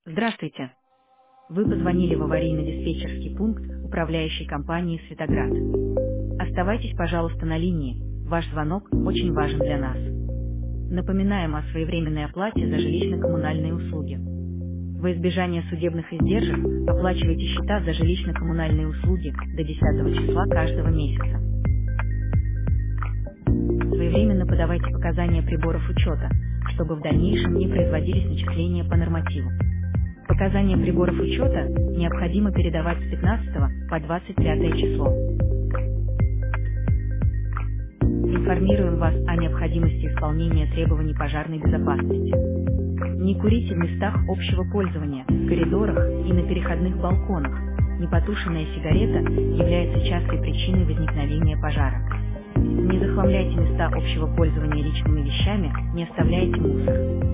Здравствуйте. Вы позвонили в аварийно-диспетчерский пункт управляющей компании «Светоград». Оставайтесь, пожалуйста, на линии. Ваш звонок очень важен для нас. Напоминаем о своевременной оплате за жилищно-коммунальные услуги. Во избежание судебных издержек оплачивайте счета за жилищно-коммунальные услуги до 10 числа каждого месяца. Своевременно подавайте показания приборов учета, чтобы в дальнейшем не производились начисления по нормативу. Показания приборов учета необходимо передавать с 15 по 25 число. Информируем вас о необходимости исполнения требований пожарной безопасности. Не курите в местах общего пользования, в коридорах и на переходных балконах. Непотушенная сигарета является частой причиной возникновения пожара. Не захламляйте места общего пользования личными вещами, не оставляйте мусор.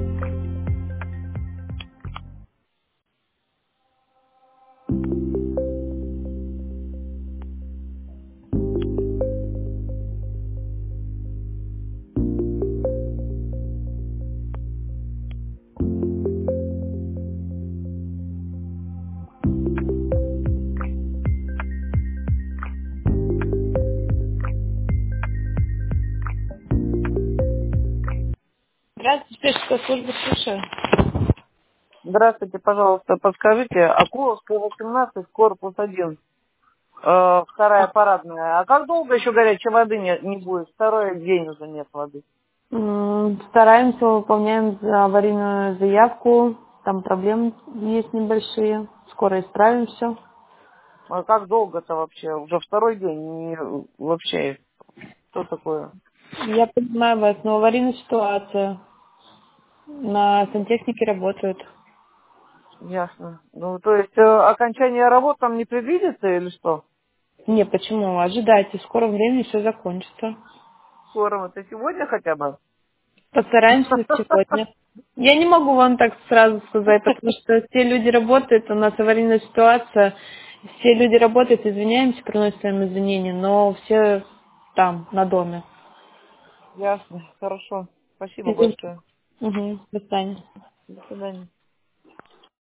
Здравствуйте, спецкая служба, слушаю. Здравствуйте, пожалуйста, подскажите, Акуловская, 18, корпус 1, вторая парадная. А как долго еще горячей воды не будет? Второй день уже нет воды. Стараемся, выполняем аварийную заявку. Там проблемы есть небольшие. Скоро исправим все. А как долго-то вообще? Уже второй день вообще. Что такое? Я понимаю вас, но аварийная ситуация. На сантехнике работают. Ясно. Ну, то есть окончание работ там не предвидится или что? Не, почему? Ожидайте, в скором времени все закончится. Скоро, это сегодня хотя бы? Постараемся сегодня. Я не могу вам так сразу сказать, потому что все люди работают, у нас аварийная ситуация, все люди работают, извиняемся, приносим им извинения, но все там, на доме. Ясно, хорошо. Спасибо Извините. большое. Угу, до свидания. До свидания.